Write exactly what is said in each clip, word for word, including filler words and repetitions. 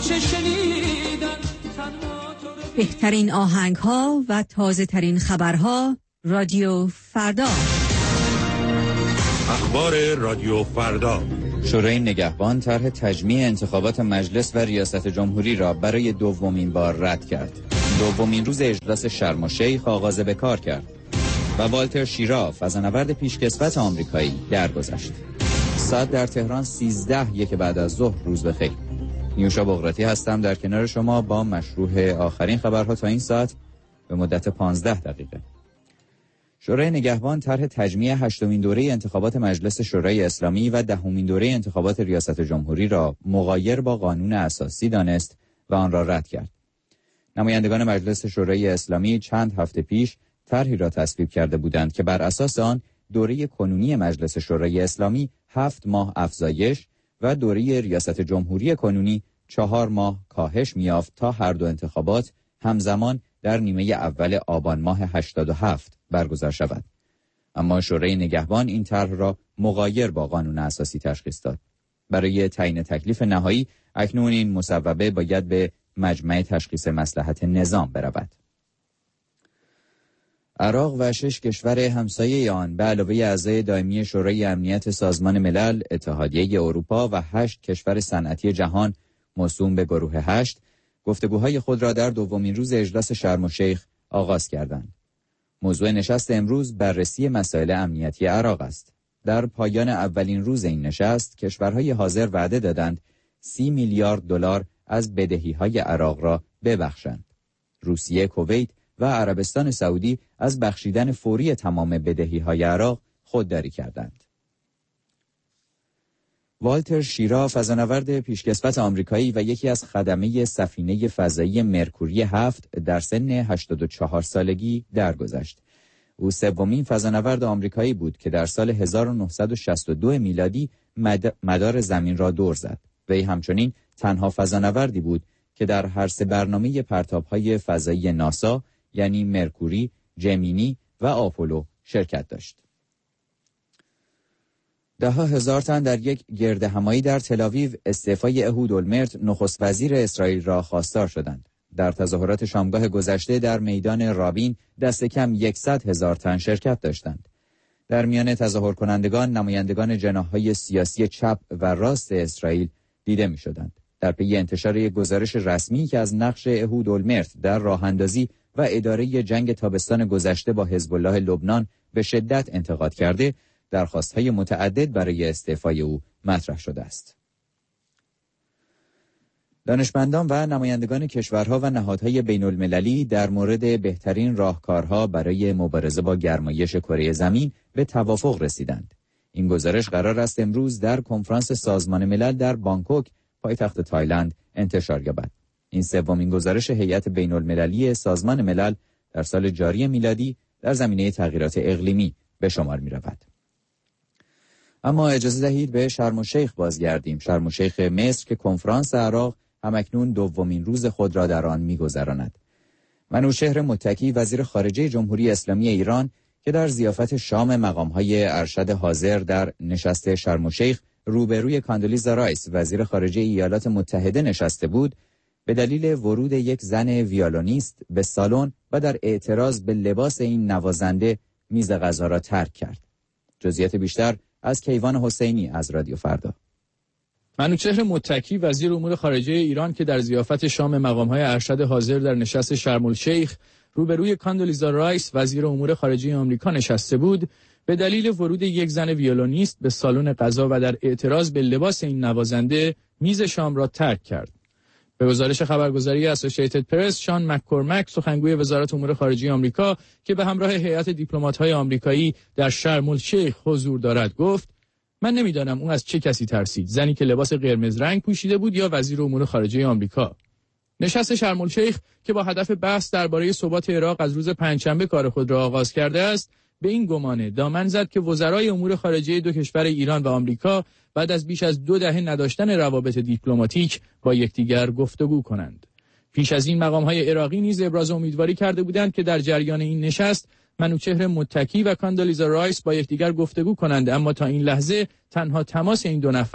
چه شنیدن. بهترین آهنگ ها و تازه ترین خبرها رادیو فردا. اخبار رادیو فردا. شورای نگهبان طرح تجمیع انتخابات مجلس و ریاست جمهوری را برای دومین بار رد کرد. دومین روز اجلاس شرم الشیخ آغاز به کار کرد و والتر شیراف فضانورد پیشکسوت آمریکایی درگذشت. ساعت در تهران سیزده یک بعد از ظهر. روز بخیر. نیوشا بغراتی هستم در کنار شما با مشروح آخرین خبرها تا این ساعت به مدت پانزده دقیقه. شورای نگهبان طرح تجمیع هشتمین دوره انتخابات مجلس شورای اسلامی و دهمین دوره انتخابات ریاست جمهوری را مغایر با قانون اساسی دانست و آن را رد کرد. نمایندگان مجلس شورای اسلامی چند هفته پیش طرحی را تصویب کرده بودند که بر اساس آن دوره کنونی مجلس شورای اسلامی هفت ماه افزایش و دوره ریاست جمهوری کنونی چهار ماه کاهش می‌یافت تا هر دو انتخابات همزمان در نیمه اول آبان ماه هشتاد و هفت برگزار شود. اما شورای نگهبان این طرح را مغایر با قانون اساسی تشخیص داد. برای تعیین تکلیف نهایی اکنون این مصوبه باید به مجمع تشخیص مصلحت نظام برود. عراق و شش کشور همسایه آن به علاوه اعضای دائمی شورای امنیت سازمان ملل، اتحادیه اروپا و هشت کشور صنعتی جهان موسوم به گروه هشت گفتگوهای خود را در دومین روز اجلاس شرم الشیخ آغاز کردند. موضوع نشست امروز بررسی مسائل امنیتی عراق است. در پایان اولین روز این نشست کشورهای حاضر وعده دادند سی میلیارد دلار از بدهی‌های عراق را ببخشند. روسیه، کویت و عربستان سعودی از بخشیدن فوری تمام بدهی‌های عراق خودداری کردند. والتر شیراف فضانورد پیشکسوت آمریکایی و یکی از خدمه سفینه فضایی مرکوری هفت در سن هشتاد و چهار سالگی درگذشت. او سومین فضانورد آمریکایی بود که در سال هزار و نهصد و شصت و دو میلادی مدار زمین را دور زد. وی همچنین تنها فضانوردی بود که در هر سه برنامه پرتاب‌های فضایی ناسا یعنی مرکوری، جمینی و آپولو شرکت داشت. ده ها هزار تن در یک گردهمایی در تل‌آویو استعفای اهود اولمرت نخست وزیر اسرائیل را خواستار شدند. در تظاهرات شامگاه گذشته در میدان رابین دست کم صد هزار تن شرکت داشتند. در میان تظاهر کنندگان نمایندگان جناح‌های سیاسی چپ و راست اسرائیل دیده می‌شدند. در پی انتشار یک گزارش رسمی که از نقش اهود اولمرت در راه‌اندازی و اداره جنگ تابستان گذشته با حزب الله لبنان به شدت انتقاد کرده، درخواست‌های متعدد برای استعفای او مطرح شده است. دانشمندان و نمایندگان کشورها و نهادهای بین‌المللی در مورد بهترین راهکارها برای مبارزه با گرمایش کره زمین به توافق رسیدند. این گزارش قرار است امروز در کنفرانس سازمان ملل در بانکوک، پایتخت تایلند، انتشار یابد. این سومین گزارش هیئت بین‌المللی سازمان ملل در سال جاری میلادی در زمینه تغییرات اقلیمی به شمار می‌رود. اما اجازه دهید به شرم الشیخ بازگردیم. شرم الشیخ مصر که کنفرانس عراق همکنون دومین روز خود را در آن می‌گذراند. منوچهر متکی وزیر خارجه جمهوری اسلامی ایران که در ضیافت شام مقام‌های ارشد حاضر در نشست شرم الشیخ روبروی کاندولیزا رایس وزیر خارجه ایالات متحده نشسته بود، به دلیل ورود یک زن ویولونیست به سالن و در اعتراض به لباس این نوازنده میز غذا را ترک کرد. جزئیات بیشتر از کیوان حسینی از رادیو فردا. منوچهر متکی وزیر امور خارجه ایران که در ضیافت شام مقام‌های ارشد حاضر در نشست شرم الشیخ روبروی کاندولیزا رایس وزیر امور خارجه آمریکا نشسته بود، به دلیل ورود یک زن ویولونیست به سالن غذا و در اعتراض به لباس این نوازنده میز شام را ترک کرد. به گزارش خبرگزاری اسوسییتد پرس، شان مک‌کورمک سخنگوی وزارت امور خارجه آمریکا که به همراه هیئت دیپلمات‌های آمریکایی در شرم الشیخ حضور دارد گفت: من نمیدانم اون از چه کسی ترسید، زنی که لباس قرمز رنگ پوشیده بود یا وزیر امور خارجه آمریکا. نشست شرم الشیخ که با هدف بحث درباره ثبات عراق از روز پنجشنبه کار خود را آغاز کرده است، به این گمانه دامن زد که وزرای امور خارجه دو کشور ایران و آمریکا بعد از بیش از دو دهه نداشتن روابط دیپلماتیک با یکدیگر گفتگو کنند. پیش از این مقام‌های عراقی نیز ابراز امیدواری کرده بودند که در جریان این نشست منوچهر متکی و کاندولیزا رایس با یکدیگر گفتگو کنند، اما تا این لحظه تنها تماس این دو نفر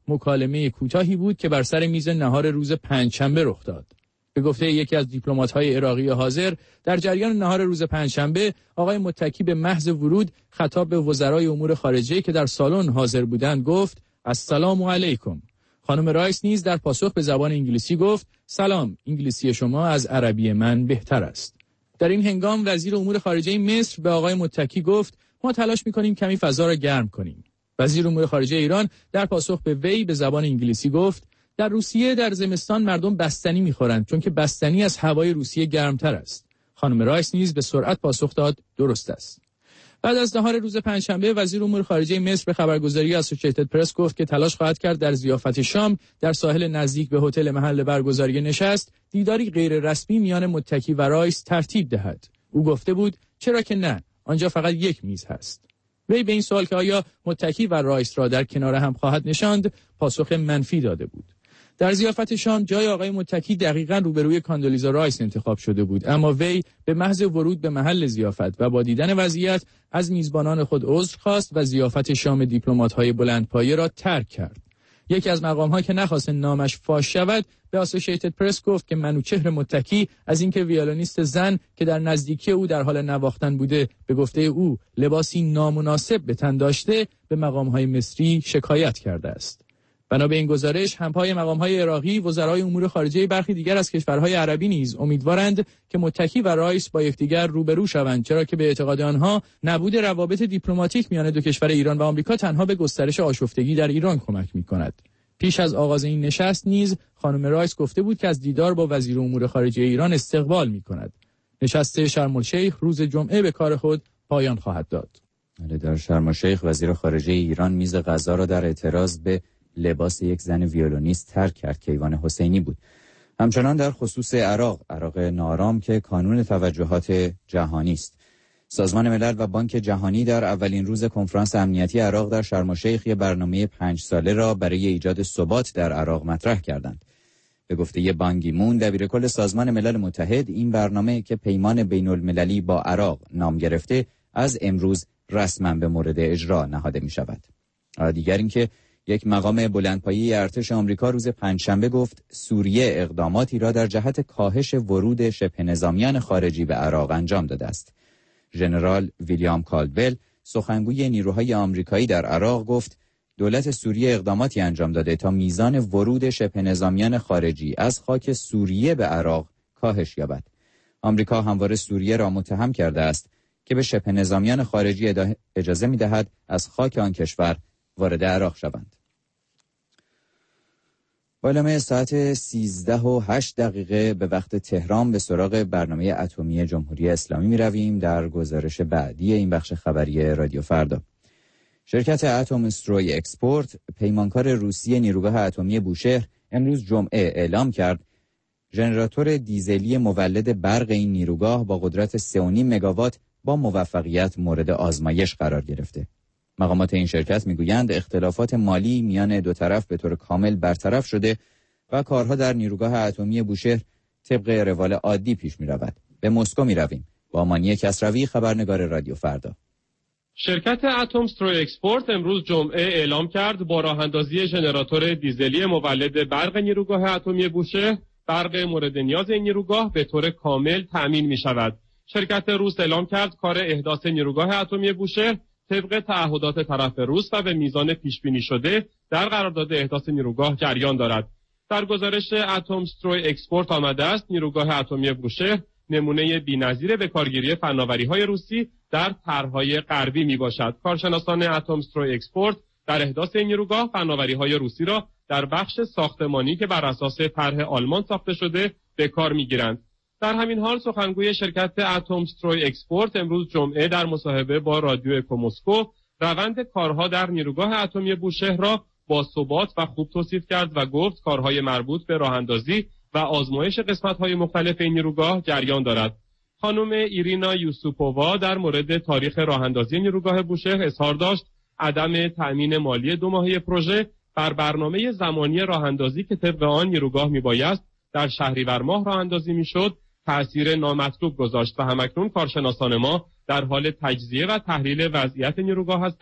مکالمه کوتاهی بود که بر سر میز نهار روز پنجشنبه رخ داد. به گفته یکی از دیپلمات‌های عراقی حاضر، در جریان نهار روز پنجشنبه آقای متکی به محض ورود خطاب به وزرای امور خارجه که در سالن حاضر بودند گفت السلام علیکم. خانم رایس نیز در پاسخ به زبان انگلیسی گفت سلام، انگلیسی شما از عربی من بهتر است. در این هنگام وزیر امور خارجه مصر به آقای متکی گفت ما تلاش می‌کنیم کمی فضا را گرم کنیم. وزیر امور خارجه ایران در پاسخ به وی به زبان انگلیسی گفت در روسیه در زمستان مردم بستنی می‌خورند چون که بستنی از هوای روسیه گرمتر است. خانم رایس نیز به سرعت پاسخ داد درست است. بعد از نهار روز پنجشنبه وزیر امور خارجه مصر به خبرگزاری اسوسییتد پرس گفت که تلاش خواهد کرد در ضیافت شام در ساحل نزدیک به هتل محل برگزاری نشست دیداری غیر رسمی میان متکی و رایس ترتیب دهد. او گفته بود چرا که نه، آنجا فقط یک میز هست. وی به این سوال که آیا متکی و رایس را در کنار هم خواهد نشاند پاسخ منفی داده بود. در ضیافت شام جای آقای متکی دقیقاً روبروی کاندولیزا رایس انتخاب شده بود، اما وی به محض ورود به محل ضیافت و با دیدن وضعیت از میزبانان خود عذر خواست و ضیافت شام دیپلمات‌های بلندپایه را ترک کرد. یکی از مقام‌ها که نخواست نامش فاش شود به اسوسییتد پرس گفت که منوچهر متکی از اینکه ویولونیست زن که در نزدیکی او در حال نواختن بوده به گفته او لباسی نامناسب به تن داشته به مقام‌های مصری شکایت کرده است. بنا به این گزارش همپای مقام‌های عراقی، وزرای امور خارجه برخی دیگر از کشورهای عربی نیز امیدوارند که متکی و رایس با یکدیگر روبرو شوند، چرا که به اعتقاد آنها نبود روابط دیپلماتیک میان دو کشور ایران و آمریکا تنها به گسترش آشفتگی در ایران کمک می‌کند. پیش از آغاز این نشست نیز خانم رایس گفته بود که از دیدار با وزیر امور خارجه ایران استقبال می‌کند. نشست شرم الشیخ روز جمعه به کار خود پایان خواهد داد. در شرم الشیخ وزیر خارجه ایران میز غذا را در اعتراض به لباس یک زن ویولونیست ترک کرد که ایوان حسینی بود. همچنان در خصوص عراق، عراق نارام که کانون توجهات جهانی است. سازمان ملل و بانک جهانی در اولین روز کنفرانس امنیتی عراق در شرم الشیخ یک برنامه پنج ساله را برای ایجاد ثبات در عراق مطرح کردند. به گفته بان کی مون دبیرکل سازمان ملل متحد، این برنامه که پیمان بین المللی با عراق نام گرفته از امروز رسما به مورد اجرا نهاده می شود. دیگر اینکه یک مقام بلندپایه ارتش آمریکا روز پنجشنبه گفت سوریه اقداماتی را در جهت کاهش ورود شبه نظامیان خارجی به عراق انجام داده است. ژنرال ویلیام کالدول، سخنگوی نیروهای آمریکایی در عراق، گفت دولت سوریه اقداماتی انجام داده تا میزان ورود شبه نظامیان خارجی از خاک سوریه به عراق کاهش یابد. آمریکا همواره سوریه را متهم کرده است که به شبه نظامیان خارجی اجازه می‌دهد از خاک آن کشور وارد عراق شوند. با اعلام ساعت سیزده و هشت دقیقه به وقت تهران به سراغ برنامه اتمی جمهوری اسلامی می رویم. در گزارش بعدی این بخش خبری رادیو فردا، شرکت اتم استروی اکسپورت، پیمانکار روسیه نیروگاه اتمی بوشهر، امروز جمعه اعلام کرد ژنراتور دیزلی مولد برق این نیروگاه با قدرت سه و نیم مگاوات با موفقیت مورد آزمایش قرار گرفته. مقامات این شرکت میگویند اختلافات مالی میان دو طرف به طور کامل برطرف شده و کارها در نیروگاه اتمی بوشهر طبق روال عادی پیش می رود. به مسکو می رویم. با مانی کسروی، خبرنگار رادیو فردا. شرکت اتم استروی اکسپورت امروز جمعه اعلام کرد با راه اندازی ژنراتور دیزلی مولد برق نیروگاه اتمی بوشهر، برق مورد نیاز این نیروگاه به طور کامل تأمین می شود. شرکت روس اعلام کرد کار احداث نیروگاه اتمی بوشهر طبق تعهدات طرف روس و به میزان پیش بینی شده در قرارداد احداث نیروگاه جریان دارد. در گزارش اتم استروی اکسپورت آمده است نیروگاه اتمی بوشهر نمونه بی‌نظیر به کارگیری فناوری‌های روسی در طرح‌های غربی میباشد. کارشناسان اتم استروی اکسپورت در احداث این نیروگاه فناوری‌های روسی را در بخش ساختمانی که بر اساس طرح آلمان ساخته شده به کار میگیرند. در همین حال سخنگوی شرکت اتم استروی اکسپورت امروز جمعه در مصاحبه با رادیو اکو مسکو روند کارها در نیروگاه اتمی بوشهر را با ثبات و خوب توصیف کرد و گفت کارهای مربوط به راهاندازی و آزمایش قسمت‌های مختلف این نیروگاه جریان دارد. خانم ایرینا یوسوپووا در مورد تاریخ راهاندازی نیروگاه بوشهر اظهار داشت عدم تأمین مالی دو ماهه پروژه بر برنامه زمانی راهاندازی که طبق آن نیروگاه میبایست در شهریور ماه راهاندازی میشد تأثیر نامطلوب گذاشت و همکنون کارشناسان ما در حال تجزیه و تحلیل وضعیت نیروگاه هستند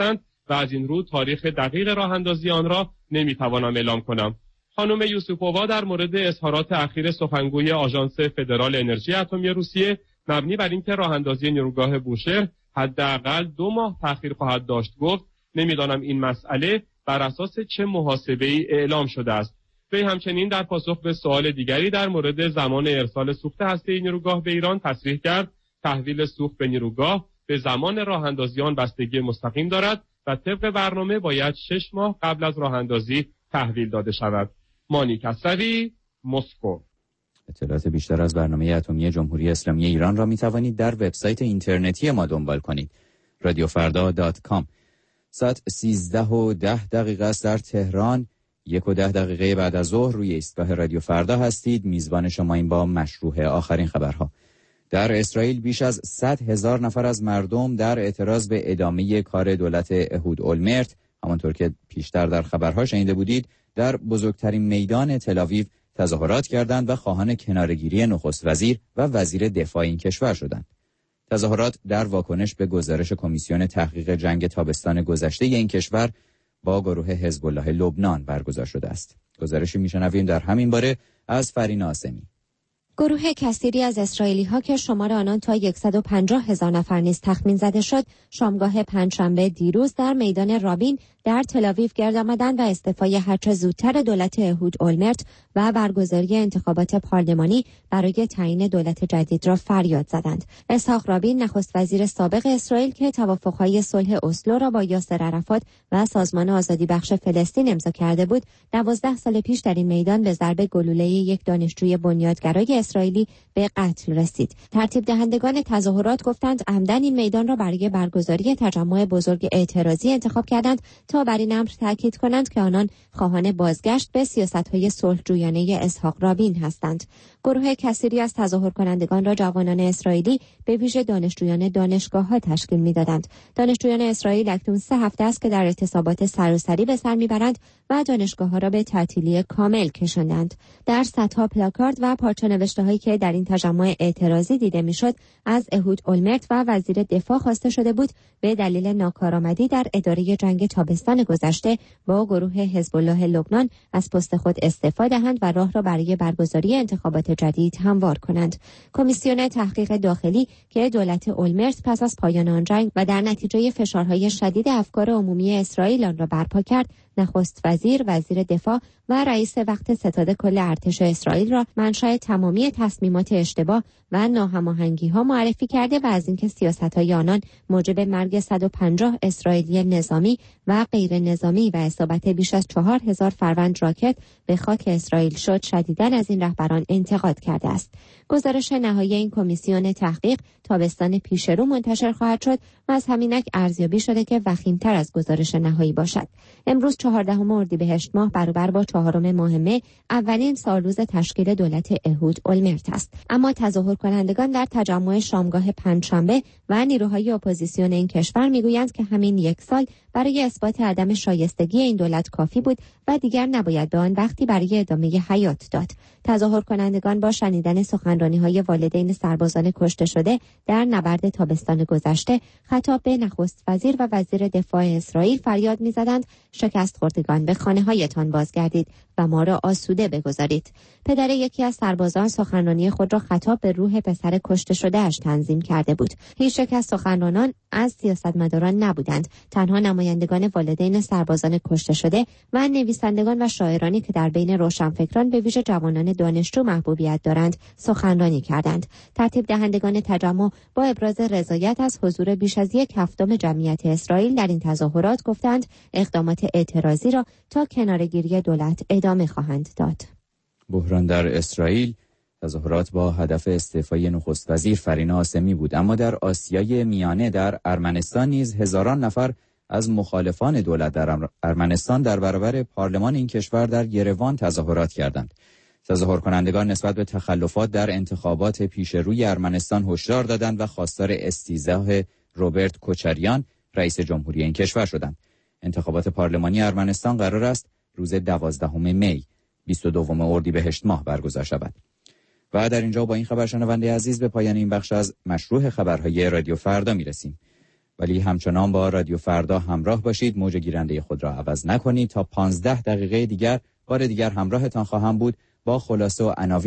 و از این رو تاریخ دقیق راه اندازی آن را نمیتوانم اعلام کنم. خانم یوسوپووا در مورد اظهارات اخیر سخنگوی آژانس فدرال انرژی اتمی روسیه مبنی بر اینکه راه اندازی نیروگاه بوشهر حداقل دو ماه تأخیر خواهد داشت گفت نمیدانم این مسئله بر اساس چه محاسبه‌ای اعلام شده است. وی همچنین در پاسخ به سوال دیگری در مورد زمان ارسال سوخت هسته‌ای نیروگاه به ایران تصریح کرد تحویل سوخت به نیروگاه به زمان راه اندازی آن بستگی مستقیم دارد و طبق برنامه باید شش ماه قبل از راه اندازی تحویل داده شود. مانی کسروی، مسکو. اطلاعات بیشتر از برنامه اتمی جمهوری اسلامی ایران را می توانید در وبسایت اینترنتی ما دنبال کنید. رادیو فردا دات کام. ساعت سیزده و ده دقیقه است در تهران. یک و ده دقیقه بعد از ظهر روی ایستگاه رادیو فردا هستید. میزبان شما این با مشروع آخرین خبرها. در اسرائیل بیش از صد هزار نفر از مردم در اعتراض به ادامه کار دولت اهود اولمرت، همانطور که پیشتر در خبرها شنیده بودید، در بزرگترین میدان تل‌آویو تظاهرات کردند و خواهان کناره‌گیری نخست وزیر و وزیر دفاع این کشور شدند. تظاهرات در واکنش به گزارش کمیسیون تحقیق جنگ تابستان گذشته این کشور با گروه حزب الله لبنان برگزار شده است. گزارشی میشنویم در همین باره از فرین آسمی. گروه کثیری از اسرائیلی‌ها که شمار آنان تا صد و پنجاه هزار نفر نیز تخمین زده شد، شامگاه پنجشنبه دیروز در میدان رابین در تل‌آویو گرد آمدند و استعفای هرچه زودتر دولت اهود اولمرت و برگزاری انتخابات پارلمانی برای تعیین دولت جدید را فریاد زدند. اسحاق رابین نخست وزیر سابق اسرائیل که توافق‌های صلح اسلو را با یاسر عرفات و سازمان آزادی بخش فلسطین امضا کرده بود، دوازده سال پیش در این میدان به ضرب گلوله یک دانشجوی بنیادگرای اسرائیلی به قتل رسید. ترتیب دهندگان تظاهرات گفتند عمدن این میدان را برای برگزاری تجمع بزرگ اعتراضی انتخاب کردند تا بر این امر تاکید کنند که آنان خواهان بازگشت به سیاست‌های صلح‌جویانه اسحاق رابین هستند. گروه کثیری از تظاهر کنندگان را جوانان اسرائیلی به ویژه دانشجویان دانشگاه‌ها تشکیل می‌دادند. دانشجویان اسرائیل اکنون سه هفته است که در اعتصابات سراسری به سر می‌برند و دانشگاه‌ها را به تعطیلی کامل کشاندند. در صدها پلاکارد و پارچه‌نوشته‌هایی که در این تجمع اعتراضی دیده می‌شد، از اهود اولمرت و وزیر دفاع خواسته شده بود به دلیل ناکارآمدی در اداره جنگ تابستان گذشته با گروه حزب الله لبنان از پست خود استعفا دهند و راه را برای برگزاری انتخابات جدید هموار کنند. کمیسیون تحقیق داخلی که دولت اولمرت پس از پایان آن جنگ و در نتیجه فشارهای شدید افکار عمومی اسرائیل آن را برپا کرد، نخست وزیر، وزیر دفاع و رئیس وقت ستاد کل ارتش اسرائیل را منشأ تمامی تصمیمات اشتباه و ناهماهنگی‌ها معرفی کرده و از اینکه سیاست‌های آنان موجب مرگ صد و پنجاه اسرائیلی نظامی و غیر نظامی و اصابت بیش از چهار هزار فروند راکت به خاک اسرائیل شد، شدیداً از این رهبران انتقاد کرده است. گزارش نهایی این کمیسیون تحقیق تابستان پیش رو منتشر خواهد شد و از همینک ارزیابی شده که وخیم‌تر از گزارش نهایی باشد. امروز چهاردهم اردیبهشت ماه برابر با چهارم ماه مه اولین سالروز تشکیل دولت اهود اولمرت است. اما تظاهر کنندگان در تجمع شامگاه پنجشنبه و نیروهای اپوزیسیون این کشور میگویند که همین یک سال برای اثبات عدم شایستگی این دولت کافی بود و دیگر نباید به آن وقتی برای ادامه حیات داد. تظاهر کنندگان با شنیدن سخنرانی‌های والدین سربازان کشته شده در نبرد تابستان گذشته خطاب به نخست وزیر و وزیر دفاع اسرائیل فریاد می‌زدند شکست خوردگان به خانه‌هایتان بازگردید و ما را آسوده بگذارید. پدر یکی از سربازان سخنرانی خود را خطاب به روح پسر کشته شده‌اش تنظیم کرده بود. هیچ یک از سخنرانان از سیاستمداران نبودند، تنها نمایندگان والدین سربازان کشته شده و نویسندگان و شاعرانی که در بین روشنفکران به ویژه جوانان دانشجو محبوبیت دارند سخنرانی کردند. ترتیب دهندگان تجمع با ابراز رضایت از حضور بیش از یک هفتم جمعیت اسرائیل در این تظاهرات گفتند اقدامات اعتراضی را تا کناره‌گیری دولت ادامه خواهند داد. بحران در اسرائیل، تظاهرات با هدف استعفای نخست وزیر فرین آسمی بود، اما در آسیای میانه در ارمنستان نیز هزاران نفر از مخالفان دولت در ارمنستان در برابر پارلمان این کشور در یروان تظاهرات کردند. تظاهر کنندگان نسبت به تخلفات در انتخابات پیشروی ارمنستان هشدار دادند و خواستار استیضاح روبرت کوچریان رئیس جمهوری این کشور شدند. انتخابات پارلمانی ارمنستان قرار است روز دوازدهم می بیست و دوم اردیبهشت ماه برگزار شود. و در اینجا با این خبر شنونده عزیز به پایان این بخش از مشروع خبرهای رادیو فردا میرسیم. ولی همچنان با رادیو فردا همراه باشید. موج گیرنده خود را عوض نکنید. تا پانزده دقیقه دیگر بار دیگر همراهتان خواهم بود با خلاصه و عناوین